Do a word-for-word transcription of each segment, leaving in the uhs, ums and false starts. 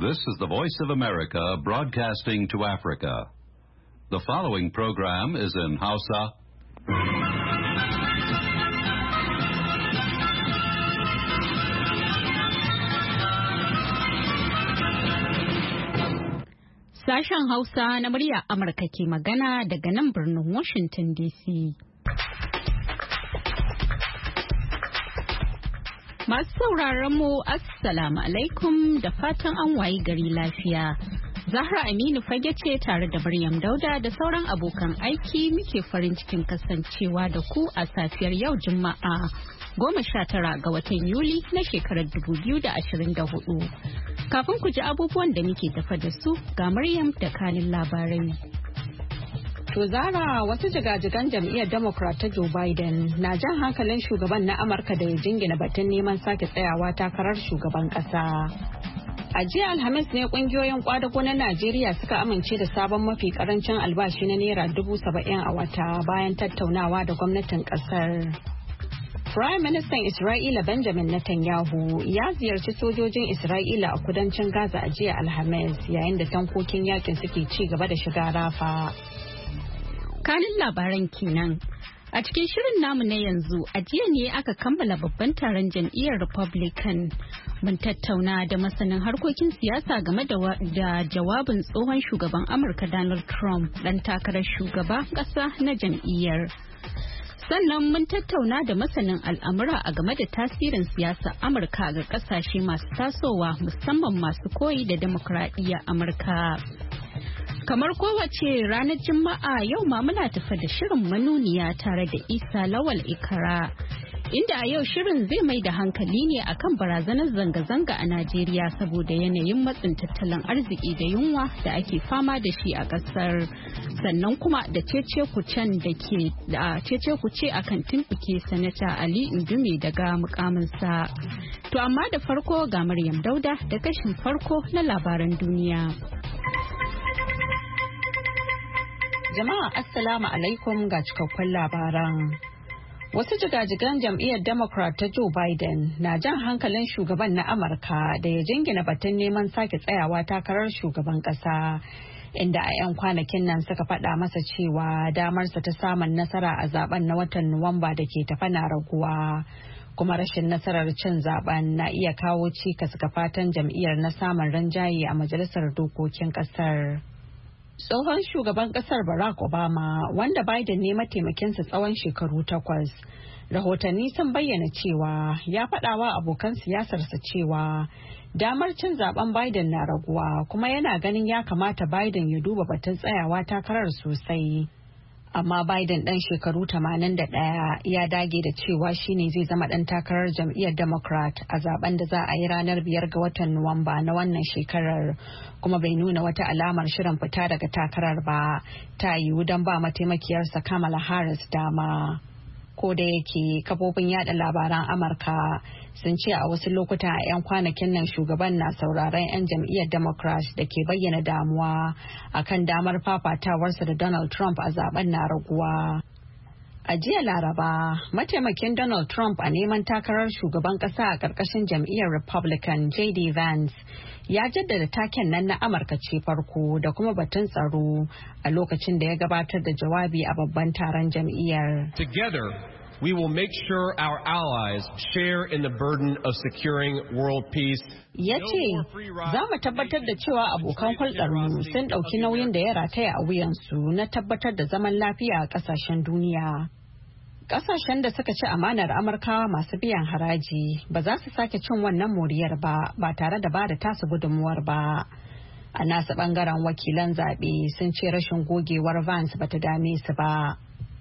This is the Voice of America broadcasting to Africa. The following program is in Hausa. Sashen Hausa na murya Amurka ke magana daga nan birnin Washington D C. Masu sauraron mu Assalamu alaikum da fatan an wayi gari lafiya. Zahra Aminu fage ce tare da Maryam Dauda da sauran abokan aiki muke farin cikin kasancewa da ku a safiyar yau Juma'a goma sha tara ga watan Yuli na shekarar dubu biyu da ashirin da hudu. Kafin ku ji abubuwan da muke tafa da su ga Maryam da kanin labarai. To Zara, wasu jigajigan jam'iyyar Democrat ta Joe Biden na jan hankalin shugaban na Amurka da ya jingina batun neman sake tsayawa takarar shugaban kasa. A jiya Alhamis ne kungiyoyin kwadago na Najeriya suka amince da sabon mafi karancin albashi na naira dubu saba'in a wata bayan tattaunawa da gwamnatin kasar. Prime Minister Isra'ila Benjamin Netanyahu ya ziyarci sojojin Isra'ila a kudancin Gaza a jiya Alhamis yayin da tankokin yakin suke ci gaba da shiga Rafa. Kanin labaran kenan. A cikin shirin namu na yanzu, a jiya ne aka kammala babban taron jam'iyyar Republican. Mun tattauna da masanin harkokin siyasa game da jawabin tsohon shugaban Amurka Donald Trump dan takarar shugaba ƙasa na jam'iyyar. Sannan mun tattauna da masanin al'amura a game da tasirin siyasa Amurka ga kasashe masu tasowa musamman masu koyi da demokradiyyar Amurka. Kamar kowace ranar Juma'a yau ma muna tafa da shirin manuniya tare da Isa Lawal Ikara. Inda a yau shirin zai mai da hankali ne akan barazanar zanga-zanga a Najeriya saboda yanayin matsin tattalin arziki da yunwa da ake fama da shi a ƙasar. Sannan kuma da cece kucen da ke da cece kuce akan tumɓuke sanata Ali Indume daga mukaminsa. To amma da farko ga Maryam Dauda da kashin farko na labaran duniya. Jama'a Assalamu alaikum ga cikakkun labaran. Wasu jigajigan jam'iyyar Democrat ta Joe Biden na jan hankalin shugaban na Amurka da ya jingina batun neman sake tsayawa takarar shugaban kasa, inda a 'yan kwanakin nan suka faɗa masa cewa damarsa ta samun nasara a zaben na watan Nuwamba da ke tafa na raguwa. Kuma rashin nasarar cin zaben na iya kawo cikas ga fatan jam'iyyar na samun rinjaye a majalisar dokokin kasar. Tsohon shugaban kasar Barack Obama, wanda Biden ne mataimakinsa tsawon shekaru takwas, rahotanni sun bayyana cewa ya faɗawa abokan siyasarsa cewa damar cin zaben Biden na raguwa kuma yana ganin ya kamata Biden ya duba batun tsayawa takarar sosai. Amma Biden ɗan shekaru tamanin da ɗaya ya dage da cewa shine zai zama ɗan takarar jam'iyyar Democrat a zaben da za a yi ranar biyar ga watan Nuwamba na wannan shekarar, kuma bai nuna wata alamar shirin fita daga takarar ba, ta yiwu don ba mataimakiyarsa Kamala Harris dama. Ko da yake kafofin yada labaran Amurka sun ce a wasu lokuta a 'yan kwanakin nan shugaban na sauraron 'yan jam'iyyar Democrat da ke bayyana damuwa akan damar fafatawarsa da Donald Trump a zaben na raguwa. A jiya Laraba, mataimakin Donald Trump a neman takarar shugaban kasa a ƙarƙashin jam'iyyar Republican J D Vance ya jaddada taken nan na Amurka ce farko da kuma batun tsaro a lokacin da ya gabatar da jawabi a babban taron jam'iyyar. Together, we will make sure our allies share in the burden of securing world peace. Ya ce, za mu tabbatar da cewa abokan hulɗarmu sun ɗauki nauyin da ya rataya a wuyansu na tabbatar da zaman lafiya a ƙasashen duniya. Ƙasashen da suka ci amanar Amurkawa masu biyan haraji ba za su sake cin wannan moriyar ba ba tare da ba da tasu gudunmuwar ba. A nasu ɓangaren wakilan zaɓe sun ce rashin gogewar Vance bata dame su ba.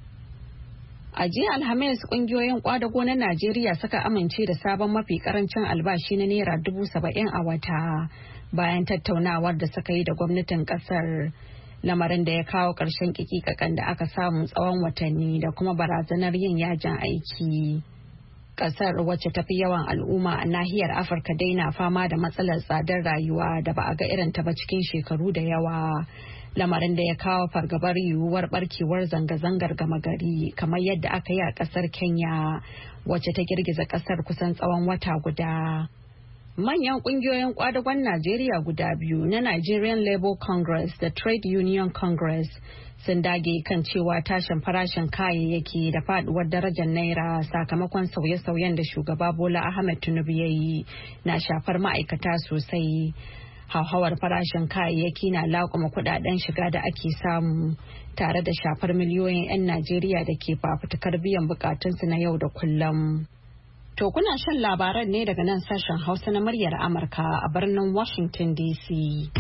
A jiya Alhamis kungiyoyin kwadago na Najeriya suka amince da sabon mafi karancin albashi na naira dubu saba'in a wata bayan tattaunawar da suka yi da gwamnatin kasar, lamarin da ya kawo ƙarshen kikikakan da aka samu tsawon watanni da kuma barazanar yin yajin aiki. Kasar wacce tafi yawan al'umma a nahiyar Afirka dai na fama da matsalar tsadar rayuwa da ba a ga irin ta ba cikin shekaru da yawa. Lamarin da ya kawo fargabar yiwuwar barkewar zanga-zangar gama gari kamar yadda aka yi a kasar Kenya wacce ta girgiza kasar kusan tsawon wata guda. Manyan kungiyoyin kwadagon Najeriya guda biyu na Nigerian Labour Congress da Trade Union Congress sun dage kan cewa tashin farashin kayayyaki da faduwar darajar naira sakamakon sauye-sauyen da shugaba Bola Ahmed Tinubu ya yi na shafar ma'aikata sosai. Hauhawar farashin kayayyaki na laƙuma kudaden shiga da ake samu tare da shafar miliyoyin 'yan Najeriya da ke fafutukar biyan bukatunsu na yau da kullum. To kuna shan labaran ne daga nan sashen Hausa na muryar Amurka a birnin Washington D C.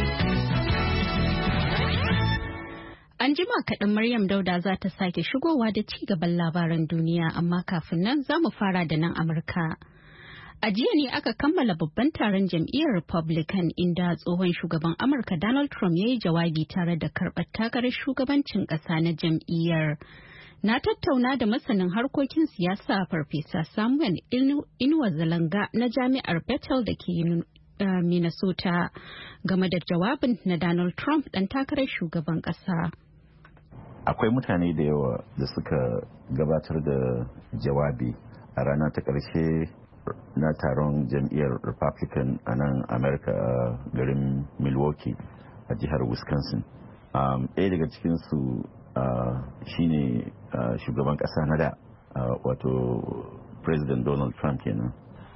An jima kaɗan Maryam Dauda za ta sake shigowa da ci gaban labaran duniya, amma kafin nan za mu fara da nan Amurka. A jiya ne aka kammala babban taron jam'iyyar Republican inda tsohon shugaban Amurka Donald Trump ya yi jawabi tare da karɓar takarar shugabancin ƙasa na jam'iyyar. Na tattauna da masanin harkokin siyasa Farfesa Samuel Inuwa Zalanga na Jami'ar Bethel da ke Minnesota game da jawabin na Donald Trump ɗan takarar shugaban ƙasa. Akwai mutane da yawa da suka gabatar da jawabi a rana ta ƙarshe na taron jam'iyyar Republican a nan America a garin Milwaukee a jihar Wisconsin. Ɗaya daga cikinsu shine shugaban ƙasa na da wato President Donald Trump kenan.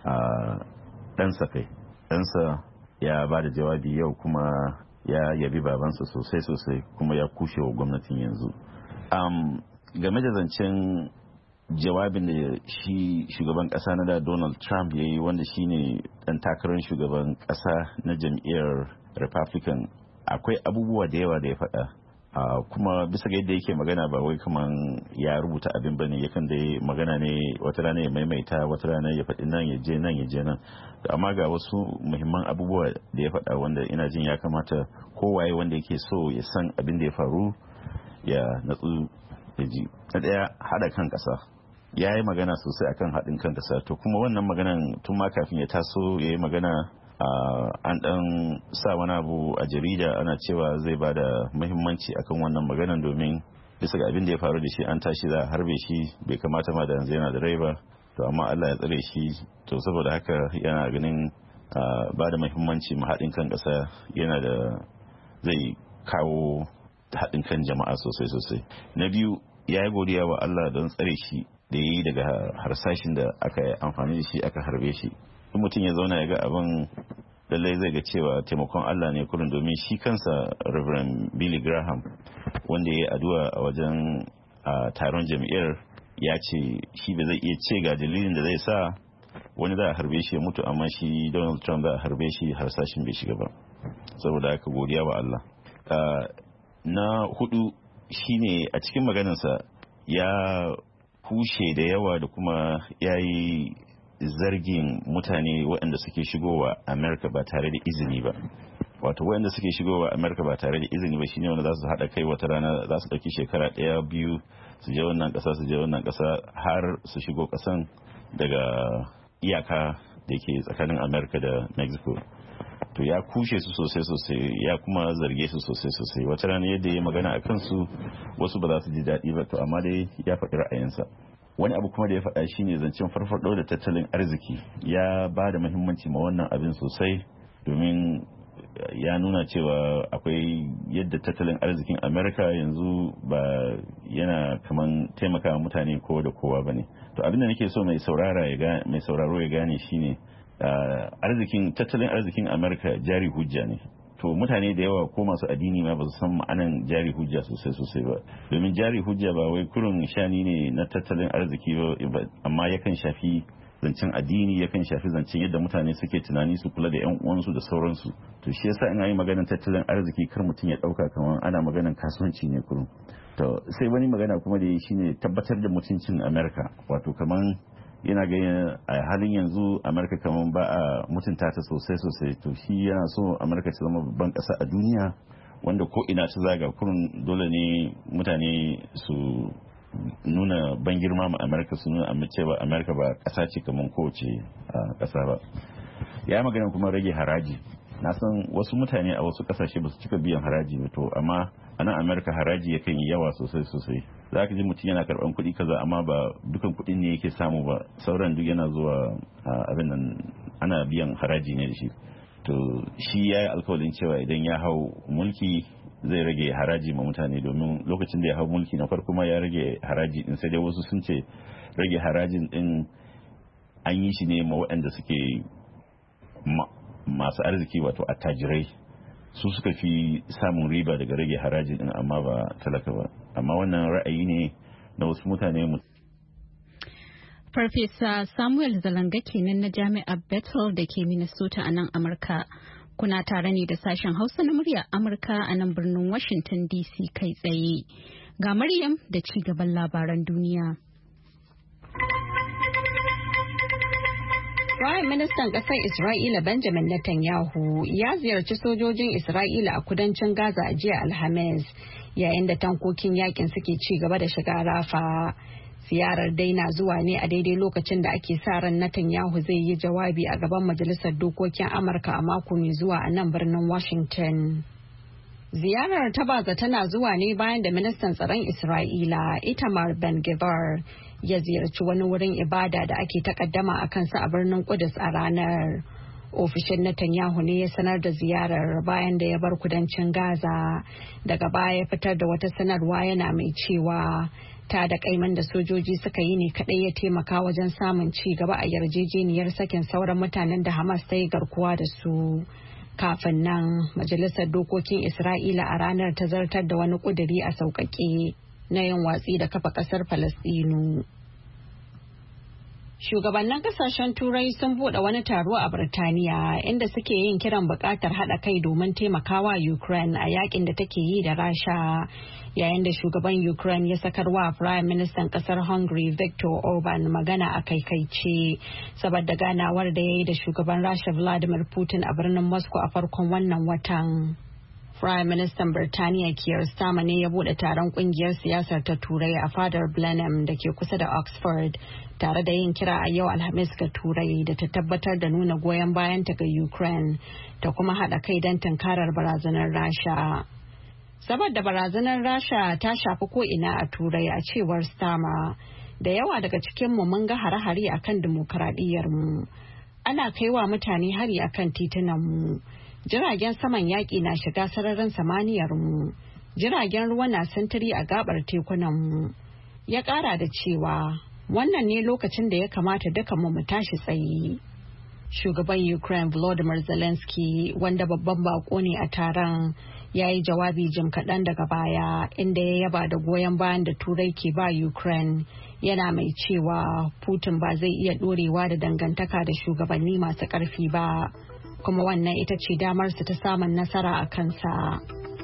Ɗansa kai ɗansa ya ba da jawabi yau kuma ya yabi babansa sosai sosai kuma ya kushe wa gwamnatin yanzu. Game da zancen jawabin da shi shugaban kasa na da Donald Trump ya yi, wanda shine dan takarar shugaban kasa na jam'iyyar Republican, akwai abubuwa da yawa da ya faɗa. Uh, kuma bisa ga yadda yake magana ba wai kaman ya rubuta abin bane, yakan dai magana ne wata rana ya maimaita, wata rana ya faɗi nan ya je nan ya je nan. Amma ga wasu muhimman abubuwa da ya faɗa wanda ina jin ya kamata kowaye wanda yake so ya san abin da ya faru ya natsu ya ji. Na ɗaya, haɗa kan ƙasa. Ya yi magana sosai akan haɗin kan ƙasa, to kuma wannan maganan tun ma kafin ya taso ya yi magana Uh, an dan sa wani abu a jarida ana cewa zai ba da muhimmanci akan wannan maganan domin bisa ga abin da ya faru da shi an tashi za a harbe shi, bai kamata ma da yanzu yana da rai ba, to amma Allah ya tsare shi, to saboda haka yana ganin uh, ba da muhimmanci ma haɗin kan ƙasa yana da zai kawo haɗin kan jama'a sosai sosai. Na biyu, ya yi godiya wa Allah don tsare shi da ya yi daga harsashin da aka yi amfani da shi aka harbe shi. In mutum ya zauna ya ga abin lallai zai ga cewa taimakon Allah ne kurin, domin shi kansa Reverend Billy Graham wanda ya yi addu'a a wajen taron jam'iyyar ya ce shi ba zai iya ce ga dalilin da zai sa wani za a harbe shi ya mutu, amma shi Donald Trump za a harbe shi harsashin bai shiga ba, saboda haka godiya wa Allah. Na hudu shine a cikin maganarsa ya kushe da yawa da kuma ya yi zargin mutane waɗanda suke shigowa Amerika ba tare da izini ba. Wato waɗanda suke shigowa Amerika ba tare da izini ba shine wanda za su haɗa kai wata rana, za su ɗauki shekara ɗaya biyu su je wannan ƙasa su je wannan ƙasa har su shigo ƙasan daga iyaka da ke tsakanin Amerika da Mexico. To ya kushe su sosai sosai, ya kuma zarge su sosai sosai. Wata rana yadda ya magana a kansu wasu ba za su ji daɗi ba, to amma dai ya faɗi ra'ayinsa. Wani abu kuma da ya faɗa shine zancen farfaɗo da tattalin arziki. Ya ba da muhimmanci ma wannan abin sosai domin ya nuna cewa akwai yadda tattalin arzikin Amerika yanzu ba yana kaman taimaka mutane kowa da kowa ba ne. To abin da nake so mai sauraro ya gane shine arzikin tattalin arzikin Amerika jari hujja ne. To mutane da yawa ko masu addini ma ba su san ma'anan jari hujja sosai sosai ba, domin jari hujja ba wai kurun shani ne na tattalin arziki ba, amma yakan shafi zancen addini, yakan shafi zancen yadda mutane suke tunani su kula da yan uwansu da sauransu. To shi yasa ina yi maganar tattalin arziki kar mutum ya dauka kamar ana maganar kasuwanci ne kurun. To sai wani magana kuma da yi shine tabbatar da mutuncin Amerika, wato kaman yana ga a halin yanzu Amerika kamar ba a mutunta ta sosai sosai. To shi yana so Amerika ta zama babban ƙasa a duniya wanda ko ina ta zaga kurun dole ne mutane su nuna ban girma ma Amerika, su nuna amince ba Amerika ba ƙasa ce kamar kowace ƙasa ba. Ya yi magana kuma rage haraji. Na san wasu mutane a wasu ƙasashe ba su cika biyan haraji ba, to amma a nan Amerika haraji yakan yi yawa sosai sosai. Za ka ji mutum yana karɓan kuɗi kaza amma ba dukan kuɗin ne yake samu ba, sauran duk yana zuwa abin nan ana biyan haraji ne da shi. To shi ya yi alkawalin cewa idan ya hau mulki zai rage haraji ma mutane, domin lokacin da ya hau mulki na farko ma ya rage haraji din, sai dai wasu sun ce rage harajin din an yi shi ne ma waɗanda suke masu arziki, wato attajirai, su suka fi samun riba daga rage harajin din amma ba talaka ba. Amma wannan ra'ayi ne na wasu mutane. Farfesa Samuel Zalanga kenan na Jami'ar Bethel da ke Minnesota a nan Amurka. Kuna tare ne da sashen Hausa na murya Amurka a nan birnin Washington D C kai tsaye. Ga Maryam da ci gaban labaran duniya. Prime Ministan ƙasar Isra'ila Benjamin Netanyahu ya ziyarci sojojin Isra'ila a kudancin Gaza a jiya Alhamis, yayin da tankokin yakin suke ci gaba da shiga Rafa. Ziyarar dai na zuwa ne a daidai lokacin da ake sa ran Netanyahu zai yi jawabi a gaban Majalisar Dokokin Amurka a mako mai zuwa a nan birnin Washington. Ziyarar ta baza tana zuwa ne bayan da ministan tsaron Isra'ila Itamar Ben-Gvir ya ziyarci wani wurin ibada da ake takaddama a kansa a birnin Kudus a ranar. Ofishin Netanyahu ne ya sanar da ziyarar bayan da ya bar kudancin Gaza. Daga baya ya fitar da wata sanarwa yana mai cewa ta da kaiman da sojoji suka yi ne kadai ya taimaka wajen samun ci gaba a yarjejeniyar sakin sauran mutanen da Hamas ta yi garkuwa da su. Kafin nan, Majalisar Dokokin Isra'ila a ranar ta zartar da wani kuduri a sauƙaƙe na yin watsi da kafa ƙasar Falasɗinu. Shugabannin kasashen Turai sun buɗe wani taro a Birtaniya inda suke yin kiran buƙatar haɗa kai domin taimakawa Ukraine a yakin da take yi da Rasha, yayin da shugaban Ukraine ya sakarwa Prime Ministan ƙasar Hungary Viktor Orban magana a kaikaice saboda ganawar da ya yi da shugaban Rasha Vladimir Putin a birnin Moscow a farkon wannan watan. Prime Minister Birtaniya Keir Starmer ne ya bude taron kungiyar siyasar ta Turai a fadar Blenheim da ke kusa da Oxford, tare da yin kira a yau Alhamis ga Turai da ta tabbatar da nuna goyon bayanta ga Ukraine da kuma haɗa kai don tunkarar barazanar Rasha. Saboda barazanar Rasha ta shafi ko'ina a Turai, a cewar Starmer, da yawa daga cikinmu mun ga hare-hare akan dimokuraɗiyyarmu. Ana kaiwa mutane hari akan titunanmu. Jiragen saman yaƙi na shiga sararin samaniyarmu. Jiragen ruwa na sintiri a gabar tekunanmu. Ya ƙara da cewa wannan ne lokacin da ya kamata duka mu tashi tsaye. Shugaban Ukraine Volodymyr Zelensky, wanda babban bako ne a taron, ya yi jawabi jim kaɗan daga baya inda ya yaba da goyon bayan da Turai ke ba Ukraine, yana mai cewa Putin ba zai iya ɗorewa da dangantaka da shugabanni masu ƙarfi ba, kuma wannan ita ce damarsu ta samun nasara a kansa.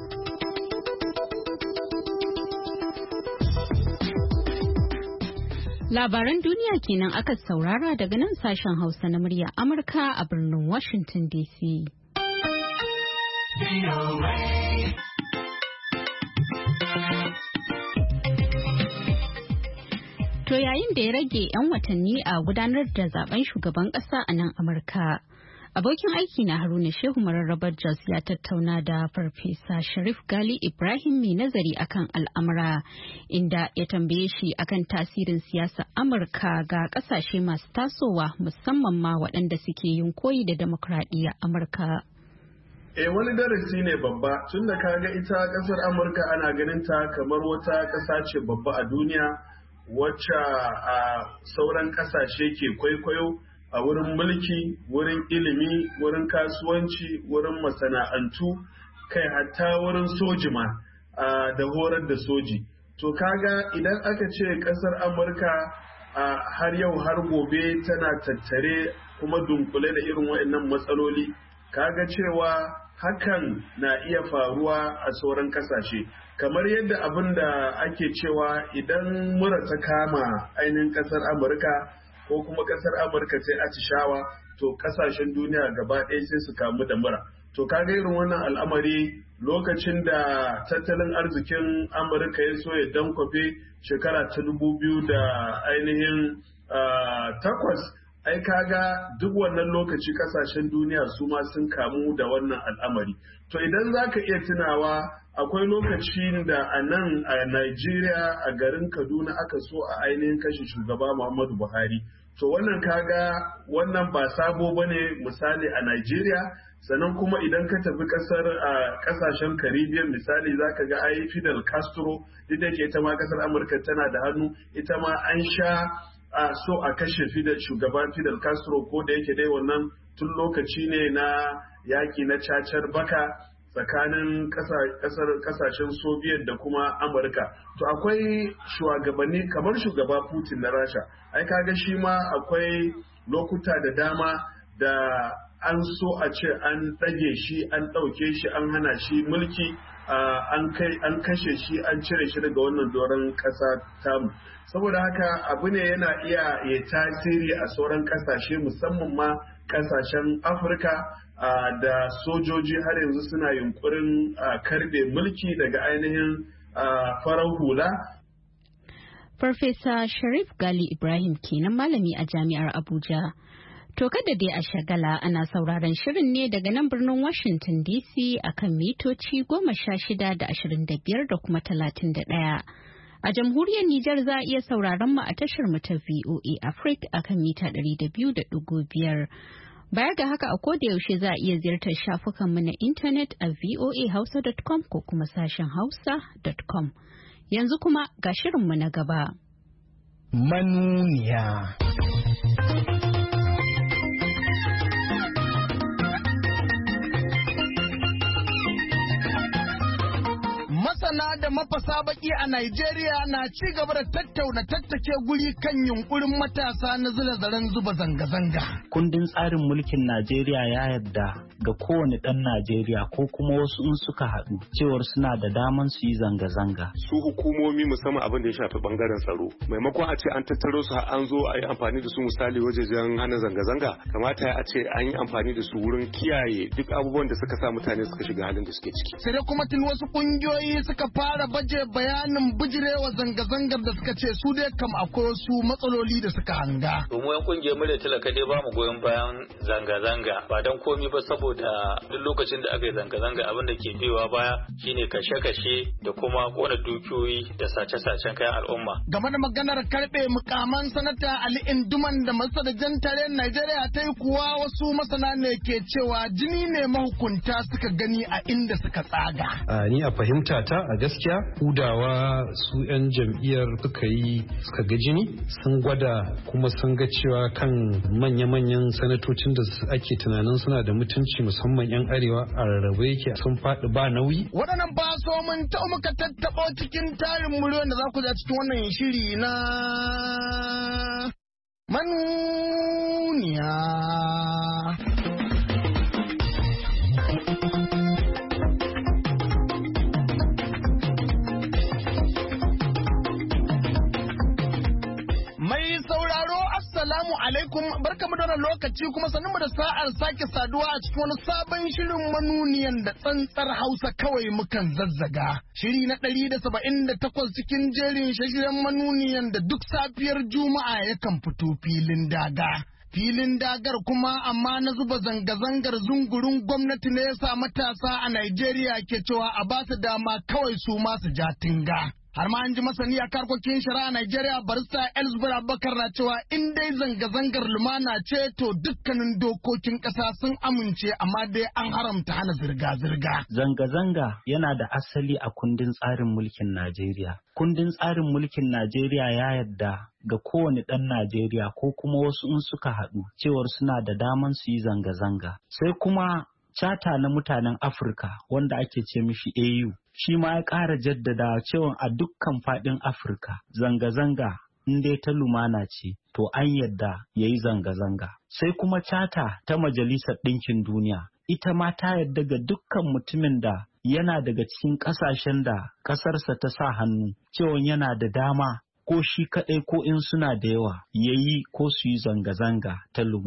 Labaran duniya kenan aka saurara daga nan sashen Hausa na murya Amurka a birnin Washington D C. To yayin da ya rage 'yan watanni a gudanar da zaben shugaban ƙasa a nan Amurka, abokin aiki na Haruna Shehu Mararrabar Jos ya tattauna da Farfesa Sharif Gali Ibrahim mai nazari akan al'amura, inda ya tambaye shi akan tasirin siyasar Amurka ga kasashe masu tasowa, musamman ma waɗanda suke yin koyi da demokradiyyar Amurka. E wani darasi ne babba, tun da kaga ita ƙasar Amurka ana ganin ta kamar wata ƙasa ce babba a duniya wacce a sauran ƙasashe ke kwaikwayo a wurin mulki, wurin ilimi, wurin kasuwanci, wurin masana'antu, kai hatta wurin soji ma da horar da soji. To kaga idan aka ce kasar Amurka har yau har gobe tana tattare kuma dunkule da irin waɗannan matsaloli, kaga cewa hakan na iya faruwa a sauran kasashe. Kamar yadda abin da ake cewa idan mura ta kama ainihin kasar Amurka ko kuma kasar Amurka sai atishawa, to kasashen duniya gaba ɗaya sai su kamu da mura. To kaga irin wannan al'amari lokacin da tattalin arzikin Amurka ya so ya dankwafe shekara ta dubu biyu da ainihin takwas, ai kaga duk wannan lokaci kasashen duniya su ma sun kamu da wannan al'amari. To idan za ka iya tunawa, akwai lokacin da a nan a Najeriya a garin Kaduna aka so a ainihin kashe shugaba Muhammadu Buhari. to wannan kaga wannan ba sabo bane misali a Najeriya. Sannan kuma idan ka tafi kasar a kasashen Caribbean misali zaka ga ai Fidel Castro ita ke ita ma kasar Amurka tana da hannu, ita ma an sha a so a kashe Fidel shugaban Fidel Castro, ko da yake dai wannan tun lokaci ne na yaki na cacar baka tsakanin kasashen Soviet da kuma Amurka. To akwai shugabanni kamar shugaba Putin na Rasha, ai kaga shi ma akwai lokuta da dama da an so a ce an ɗage shi, an ɗauke shi, an hana shi mulki, an kashe shi, an cire shi daga wannan doron ƙasa tamu. Saboda haka abu ne yana iya ya tasiri a sauran ƙasashe, musamman ma ƙasashen Afirka da sojoji har yanzu suna yunkurin karɓe mulki daga ainihin farar hula. Farfesa Sharif Gali Ibrahim kenan malami a Jami'ar Abuja. To kada dai a shagala, ana sauraron shirin ne daga nan birnin Washington D C akan mitoci goma sha shida da ashirin da biyar da kuma talatin da ɗaya. A jamhuriyar Nijar za a iya sauraron mu a tashar mu ta V O A Africa akan mita ɗari da biyu da ɗigo biyar. Baya ga haka a koda yaushe za a iya ziyartar shafukan mu na intanet a voa hausa dot com ko kuma sashen hausa dot com. Yanzu kuma ga shirin mu na gaba. Manuniya. Masana da mafasa baki a Najeriya na ci gaba da tattauna tattake guri kan yunkurin matasa na zira zaren zuba zanga-zanga. Kundin tsarin mulkin Najeriya ya yarda ga kowane ɗan Najeriya ko kuma wasu in suka haɗu cewar suna da daman su yi zanga-zanga. Su hukumomi musamman abin da ya shafi bangaren tsaro, maimakon a ce an tattaro su an zo a yi amfani da su misali wajejen hana zanga-zanga, kamata a ce an yi amfani da su wurin kiyaye duk abubuwan da suka sa mutane suka shiga halin da suke ciki. Sai dai kuma tun wasu ƙungiyoyi suka fara baje bayanin bijirewa zanga-zangar da suka ce su dai kam akwai wasu matsaloli da suka hanga. Domin yan kungiyar murya talaka dai ba mu goyon bayan zanga-zanga ba don komi ba, saboda duk lokacin da aka yi zanga-zanga abin da ke biyowa baya shine kashe-kashe da kuma kona dukiyoyi da sace-sacen kayan al'umma. Game da maganar karɓe mukaman sanata Ali Induman da masar tare Najeriya ta yi kuwa wasu masana ne ke cewa jini ne mahukunta suka gani a inda suka tsaga. Ni a fahimta ta a gaskiya hudawa su 'yan jam'iyyar suka yi suka ga jini sun gwada kuma sun ga cewa kan manya-manyan sanatocin da ake tunanin suna da mutunci musamman 'yan arewa a rarrabe yake sun faɗi ba nauyi. Waɗannan ba so mun ta muka tattaɓa cikin tarin muryoyin da za ku ja cikin wannan shiri na manuniya. Assalamu alaikum, barkamu da wannan lokaci kuma sanin mu da sa'ar sake saduwa a cikin wani sabon shirin manuniyan da tsantsar Hausa kawai mukan zazzaga. Shiri na ɗari da saba'in da takwas cikin jerin shashiren manuniyan da duk safiyar Juma'a yakan fito filin daga. Filin dagar kuma amma na zuba zanga-zangar zungurin gwamnati ne ya sa matasa a Najeriya ke cewa a ba su dama kawai su masu ja tinga. Har ma an ji masani a karkokin shari'a a Najeriya barista Elzbur Abubakar na cewa in dai zanga-zangar lumana ce to dukkanin dokokin ƙasa sun amince amma dai an haramta hana zirga-zirga. Zanga-zanga yana da asali a kundin tsarin mulkin Najeriya. Kundin tsarin mulkin Najeriya ya yarda ga kowane ɗan Najeriya ko kuma wasu in suka haɗu cewar suna da daman su yi zanga-zanga. Sai kuma Chata na mutanen Afirka wanda ake ce mishi A U shi ma ya ƙara jaddada cewa a dukkan faɗin Afirka zanga-zanga in dai ta lumana ce to an yadda ya yi zanga-zanga. Sai kuma Chata ta Majalisar Ɗinkin Duniya ita ma ta yadda ga dukkan mutumin da yana daga cikin ƙasashen da ƙasarsa ta sa hannu cewa yana da dama ko shi kaɗai ko in suna da yawa ya yi ko su yi zanga-zanga ta lumana.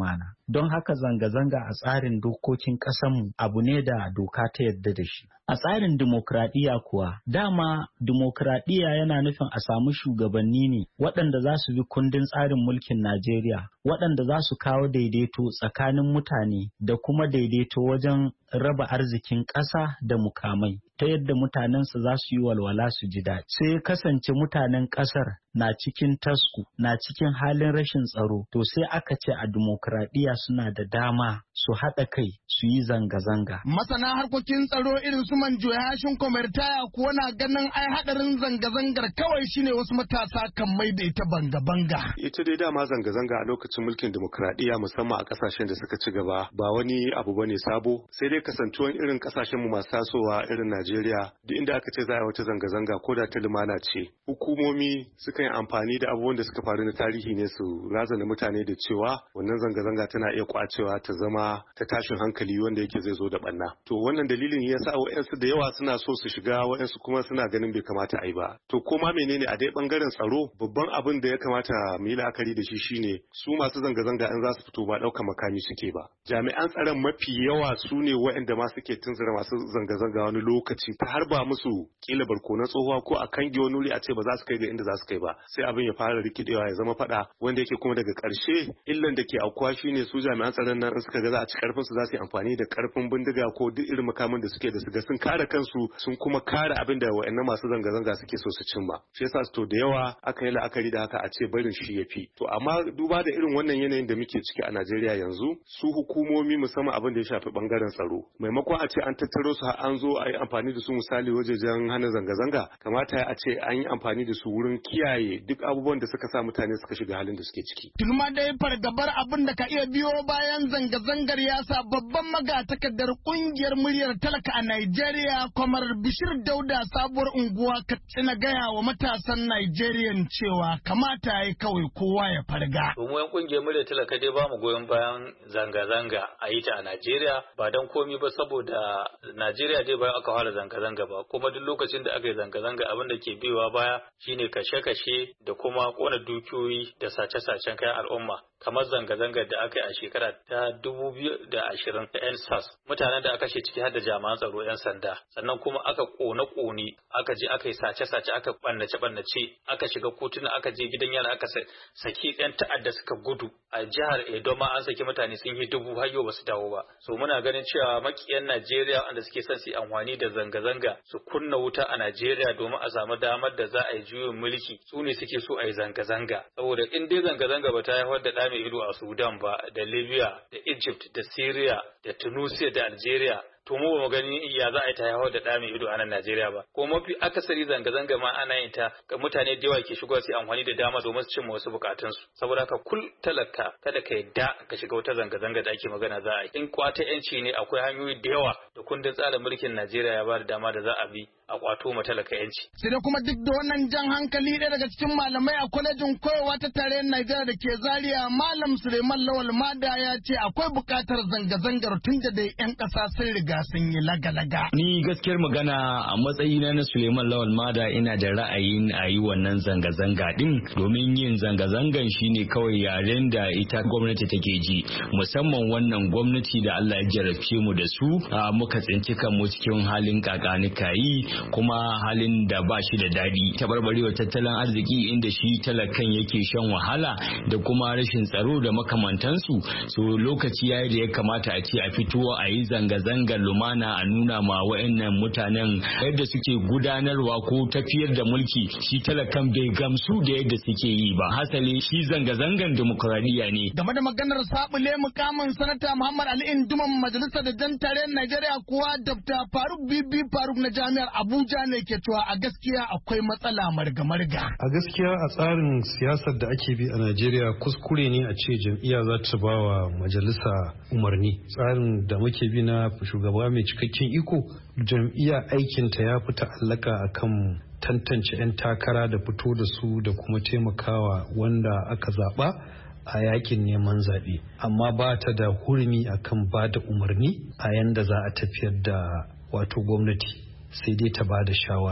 don haka zanga-zanga a tsarin dokokin ƙasanmu abu ne da doka ta yadda da shi. A tsarin dimokuraɗiyya kuwa, dama dimokuraɗiyya yana nufin a samu shugabanni ne waɗanda za su bi kundin tsarin mulkin Najeriya, waɗanda za su kawo daidaito tsakanin mutane da kuma daidaito wajen raba arzikin ƙasa da mukamai, ta yadda mutanensa za su yi walwala su ji daɗi. Sai ya kasance mutanen ƙasar na cikin tasku, na cikin halin rashin tsaro, to sai aka ce a dimokuraɗiyya suna da dama su haɗa kai su yi zanga-zanga. Masana harkokin tsaro irin su Manjo Yashin Kwamirtaya kuwa na ganin ai haɗarin zanga-zangar kawai shine wasu matasa kan mai da ita banga-banga. Ita dai dama zanga-zanga a lokacin mulkin dimokuraɗiyya musamman a ƙasashen da suka ci gaba ba wani abu bane sabo, sai dai kasantuwan irin ƙasashen mu masu tasowa irin Najeriya duk inda aka ce za a yi wata zanga-zanga ko da ta lumana ce, hukumomi suka yi amfani da abubuwan da suka faru na tarihi ne su razana mutane da cewa wannan zanga-zanga tana iya kwacewa ta zama ta tashin hankali wanda yake zai zo da banna. To wannan dalilin ya sa wa'yansu da yawa suna so su shiga, wa'yansu kuma suna ganin bai kamata a yi ba. To ko ma menene a dai bangaren tsaro, babban abin da ya kamata mu yi la'akari da shi shine su masu zanga-zanga in za su fito ba ɗaukar makami suke ba. Jami'an tsaron mafi yawa su ne wa'yanda ma suke tunzura masu zanga-zanga wani lokaci ta harba musu kila barkonon tsohuwa ko a kange wani wuri a ce ba za su kai ga inda za su kai ba, sai abin ya fara rikidewa ya zama fada wanda yake kuma daga ƙarshe illan da ke aukuwa shine su jami'an tsaron nan suka ga za a ci karfin su za su yi amfani da karfin bindiga ko duk irin makamin da suke da su ga sun kare kansu sun kuma kare abin da wa'annan masu zanga-zanga suke so su cimma. Shi yasa to da yawa aka yi la'akari da haka a ce barin shi yafi. To amma duba da irin wannan yanayin da muke ciki a Najeriya yanzu, su hukumomi musamman abin da ya shafi bangaren tsaro, maimakon a ce an tattaro su an zo a yi amfani da su misali wajejen hana zanga-zanga, kamata a ce an yi amfani da su wurin kiyaye duk abubuwan da suka sa mutane suka shiga halin da suke ciki. Tulma dai fargabar abin da ka iya biyo bayan zanga-zangar ya sa babban magatakardar kungiyar muryar talaka a Najeriya, Kwamar Bishir Dauda sabuwar unguwa Katsina gaya wa matasan Najeriyan cewa kamata ya kawai kowa ya farga. Domin yan kungiyar muryar talaka dai ba mu goyon bayan zanga-zanga a yi ta a Najeriya ba don komi ba saboda Najeriya dai bayan aka fara zanga-zanga ba, kuma duk lokacin da aka yi zanga-zanga abin da ke biyowa baya shine kashe-kashe da kuma kona dukiyoyi da sace-sacen kayan al'umma, kamar zanga-zangar da aka yi a shekara ta dubu biyu da ashirin ta N S A S, mutanen da aka kashe ciki har da jami'an tsaro 'yan sanda, sannan kuma aka kone-kone, aka je aka yi sace-sace, aka ɓannace-ɓannace, aka shiga kotuna, aka je gidan yara, aka saki 'yan ta'adda suka gudu. A jihar Edo ma an saki mutane sun yi dubu har yau ba su dawo ba. So muna ganin cewa makiyan Najeriya wanda suke son su yi amfani da zanga-zanga su kunna wuta a Najeriya domin a samu damar da za a yi juyin mulki, su ne suke so a yi zanga-zanga. Saboda in dai zanga-zanga ba ta haifar da ɗa mai ido a Sudan ba, da Libya, da Egypt, da Syria, da Tunisia, da Algeria, to mu ba mu gani ya za a yi ta haifar da ɗa mai ido a nan Najeriya ba. Ko mafi akasari zanga-zanga ma ana yin ta ga mutane da yawa ke shigowa su amfani da dama domin su cimma wasu bukatunsu. Saboda haka kul talaka kada ka yadda ka shiga wata zanga-zanga da ake magana za a yi. In kwata yanci ne akwai hanyoyi da yawa da kundin tsarin mulkin Najeriya ya ba da dama da za a bi a kwato ma talaka yanci. Sai da kuma duk da wannan jan hankali ɗaya daga cikin malamai a kwalejin koyarwa ta tarayyar Najeriya da ke Zaria, Malam Suleiman Lawal Mada ya ce akwai buƙatar zanga-zangar tun da dai 'yan ƙasa sun riga sun yi laga-laga. Ni gaskiyar magana a matsayina na Suleiman Lawal Mada ina da ra'ayin a yi wannan zanga-zanga din, domin yin zanga-zangan shine kawai yaren da ita gwamnati take ji, musamman wannan gwamnati da Allah ya jarabce mu da su muka tsinci kanmu cikin halin kakanikayi kuma halin da ba shi da daɗi, tabarbarewa tattalin arziki inda shi talakan yake shan wahala da kuma rashin tsaro da makamantansu. So lokaci yayi da ya kamata a ce a fito a yi zanga-zangar lumana a nuna ma wa'annan mutanen yadda suke gudanarwa ko tafiyar da mulki shi talakan bai gamsu da yadda suke yi ba. Hasali shi zanga-zangan demokradiyya ne. Game da maganar sabule mukamin sanata Muhammad Ali Induman majalisar da jan tarayyar Najeriya kuwa Dr. Faruk Bibi Faruk na jami'ar Abuja ne ke cewa a gaskiya akwai matsala marga-marga. A gaskiya a tsarin siyasar da ake bi a Najeriya kuskure ne a ce jam'iyya za ta ba wa majalisa umarni. Tsarin da muke bi na shugaba mai cikakken iko, jam'iyya aikinta ya fi ta'allaka akan tantance 'yan takara da fito da su da kuma taimakawa wanda aka zaɓa a yakin neman zaɓe, amma ba ta da hurumi akan ba da umarni a yanda za a tafiyar da wato gwamnati, sai dai ta ba da shawara.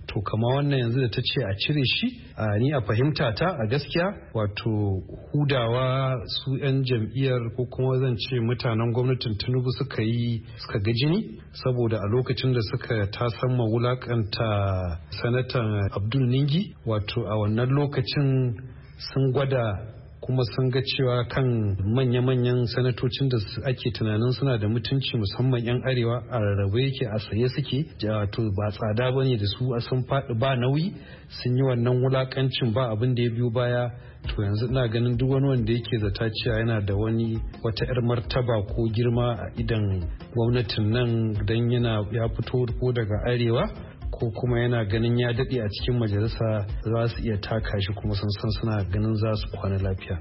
to kama wannan yanzu da ta ce a cire shi a ni a fahimta ta a gaskiya wato hudawa su 'yan jam'iyyar ko kuma zan ce mutanen gwamnatin Tinubu suka yi suka ga jini saboda a lokacin da suka tasamma wulakanta sanatan Abdul Ningi wato a wannan lokacin sun gwada kuma sun ga cewa kan manya-manyan sanatocin da ake tunanin suna da mutunci musamman 'yan arewa a rarrabe yake a saye suke to ba tsada ba ne da su a sun faɗi ba nauyi sun yi wannan wulakancin ba abin da ya biyo baya to yanzu ina ganin duk wani wanda yake zata cewa yana da wani wata 'yar martaba ko girma a idan gwamnatin nan don yana ya fito ko daga arewa ko kuma yana ganin ya daɗe a cikin majalisa za su iya taka shi kuma sun san suna ganin za su kwana lafiya.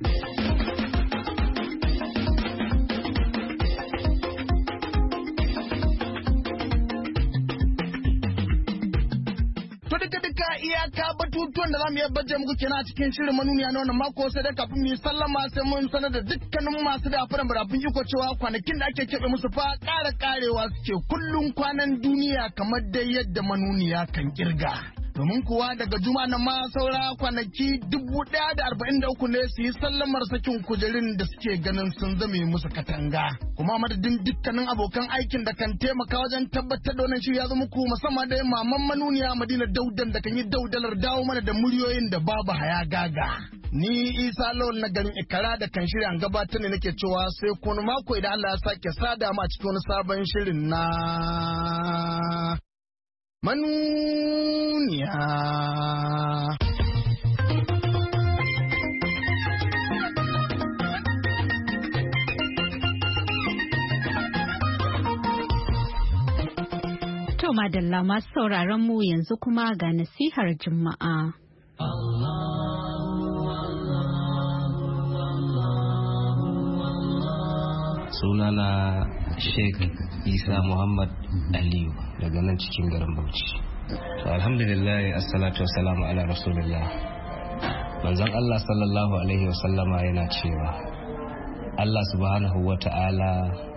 iyaka batutuwan da za mu iya baje muku kenan a cikin shirin manuniya na wannan mako sai da kafin mu yi sallama sai mun sanar da dukkanin masu da fara barafin iko cewa kwanakin da ake keɓe musu fa ƙara ƙarewa suke kullum kwanan duniya kamar dai yadda manuniya kan kirga. Domin kuwa daga juma na ma saura kwanaki dubu ɗaya da arba'in da uku ne su yi sallamar sakin kujerun da suke ganin sun zame musu katanga. Kuma madadin dukkanin abokan aikin da kan taimaka wajen tabbatar da wannan shirya zama ku musamman da maman manuniya Madina Daudan da kan yi daudalar dawo mana da muryoyin da babu haya gaga. Ni Isa Lawal na garin Ikara da kan shirya gabatar ne nake cewa sai kuma mako idan Allah ya sake sada mu a cikin wani sabon shirin na manuniya. To madalla masu sauraron mu yanzu kuma ga nasihar Juma'a. Sunana Sheikh Isa Muhammad Aliyu daga nan cikin garin Bauchi. To alhamdulillah assalatu wassalamu ala rasulillah. Manzon Allah sallallahu alaihi wasallama yana cewa Allah subhanahu wata'ala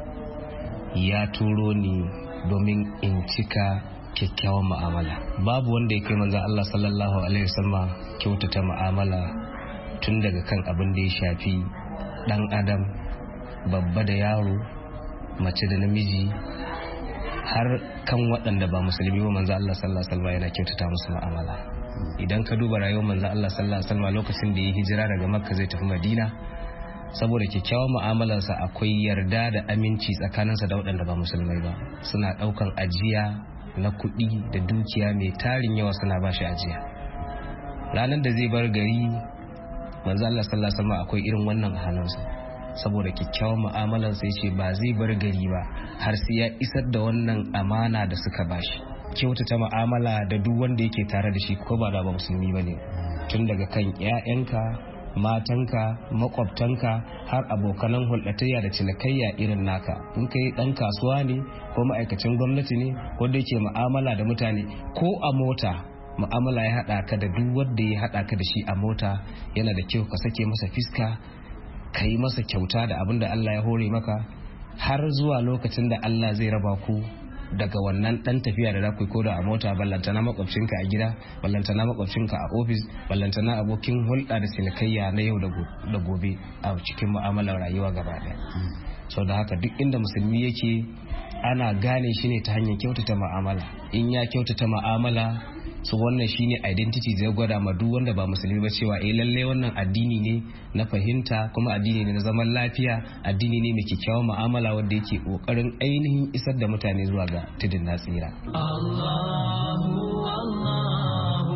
ya turo ni domin in cika kyakkyawan mu'amala. Babu wanda ya kai manzon Allah sallallahu alaihi wasallama kyautata mu'amala tun daga kan abin da ya shafi dan adam, babba da yaro, mace da namiji, har kan waɗanda ba musulmi ba manzo Allah sallallahu alaihi wasallam yana kyautata musu mu'amala. Idan ka duba rayuwar manzo Allah sallallahu alaihi wasallam lokacin da ya hijira daga Makka zai tafi Madina, saboda kyakkyawan mu'amalarsa akwai yarda da aminci tsakaninsa da waɗanda ba musulmai ba. Suna ɗaukan ajiya na kuɗi da dukiya mai tarin yawa suna ba shi ajiya. Ranar da zai bar gari manzo Allah sallallahu alaihi wasallam akwai irin wannan hannunsa. Saboda kyakkyawan mu'amalar sai ce ba zai bar gari ba har sai ya isar da wannan amana da suka bashi. Kyautata mu'amala da duk wanda yake tare da shi ko ba da ba musulmi bane, tun daga kan ƴaƴanka, matanka, makwabtanka, har abokanan hulɗatayya da cinikayya irin naka. In kai dan kasuwa ne ko ma'aikacin gwamnati ne ko da yake mu'amala da mutane, ko a mota mu'amala ya haɗa ka da duk wanda ya haɗa ka da shi a mota, yana da kyau ka sake masa fiska, ka yi masa kyauta da abin da Allah ya hore maka, har zuwa lokacin da Allah zai raba ku daga wannan dan tafiya da za ku yi ko da a mota, ballantana makwabcinka a gida, ballantana makwabcinka a ofis, ballantana abokin hulɗa da cinikayya na yau da gobe a cikin mu'amalar rayuwa gaba ɗaya. Sau da haka duk inda musulmi yake ana gane shi ne ta hanyar kyautata mu'amala. In ya kyautata mu'amala, su wannan shine identity zai gwada ma duk wanda ba musulmi ba cewa eh lalle wannan addini ne na fahimta, kuma addini ne na zaman lafiya, addini ne mai kyakkyawan mu'amala wanda yake kokarin ainihin isar da mutane zuwa ga tudun na tsira. Allahu Allahu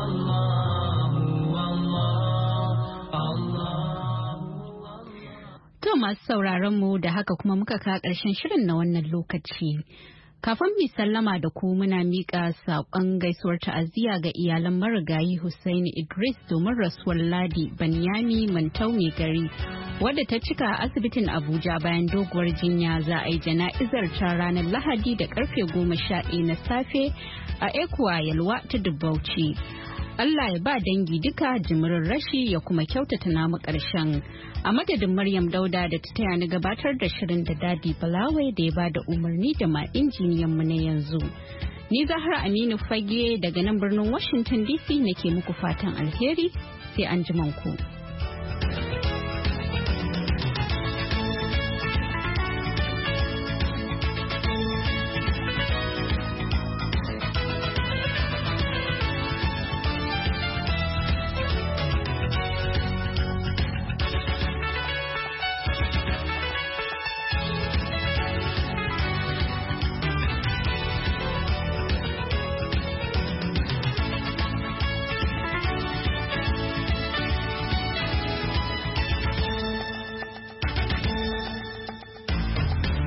Allahu. To masu sauraron mu da haka kuma muka ka ƙarshen shirin na wannan lokaci. Kafin mu sallama da ku muna miƙa saƙon gaisuwar ta'aziyya ga iyalan marigayi Hussaini Idris domin rasuwar Ladi Banyami Mantau mai gari wadda ta cika a asibitin Abuja bayan doguwar jinya. Za a yi jana'izar ta ranar Lahadi da karfe goma sha ɗaya na safe a Ekuwa Yalwa ta Dubbauci. Allah ya ba dangi duka jimirin rashi ya kuma kyautata namu ƙarshen. A madadin Maryam Dauda da ta taya ni gabatar da shirin da Dadi Balawai da ya ba da umarni da ma injiniyan mu na yanzu. Ni Zahra Aminu Fage daga nan birnin Washington D C nake muku fatan alheri sai an ji ku.